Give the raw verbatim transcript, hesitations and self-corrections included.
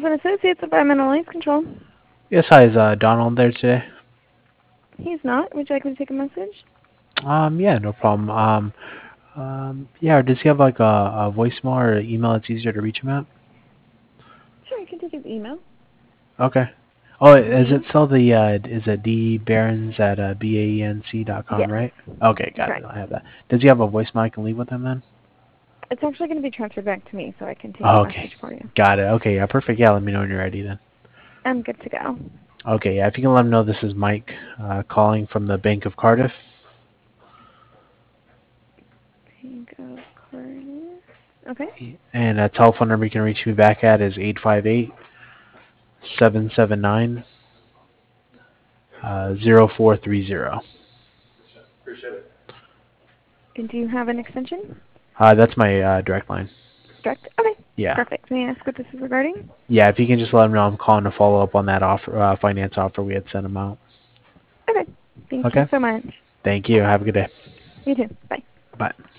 and Associates, Environmental Life Control. Yes, hi, is uh, Donald there today? He's not. Would you like me to take a message? Um, yeah, no problem. Um, um, yeah, does he have like a, a voicemail or email that's easier to reach him at? Sure, I can take his email. Okay. Oh, is it Mm-hmm. still the, uh, is it D Barons at uh, B A E N C dot com, Yes, right? Okay, got it. correct. I have that. Does he have a voicemail I can leave with him then? It's actually going to be transferred back to me, so I can take the Oh, okay. message for you. Got it. Okay, yeah, perfect. Yeah, let me know when you're ready then. I'm good to go. Okay, yeah, if you can let him know this is Mike uh, calling from the Bank of Cardiff. Bank of Cardiff. Okay. And a telephone number you can reach me back at is eight five eight, seven seven nine, zero four three zero. And do you have an extension? Uh, that's my uh, direct line. Direct? Okay. Yeah. Perfect. May I ask what this is regarding? Yeah, if you can just let him know I'm calling to follow up on that offer, uh, finance offer we had sent him out. Okay. Thank you Okay. so much. Thank you. Have a good day. You too. Bye. Bye.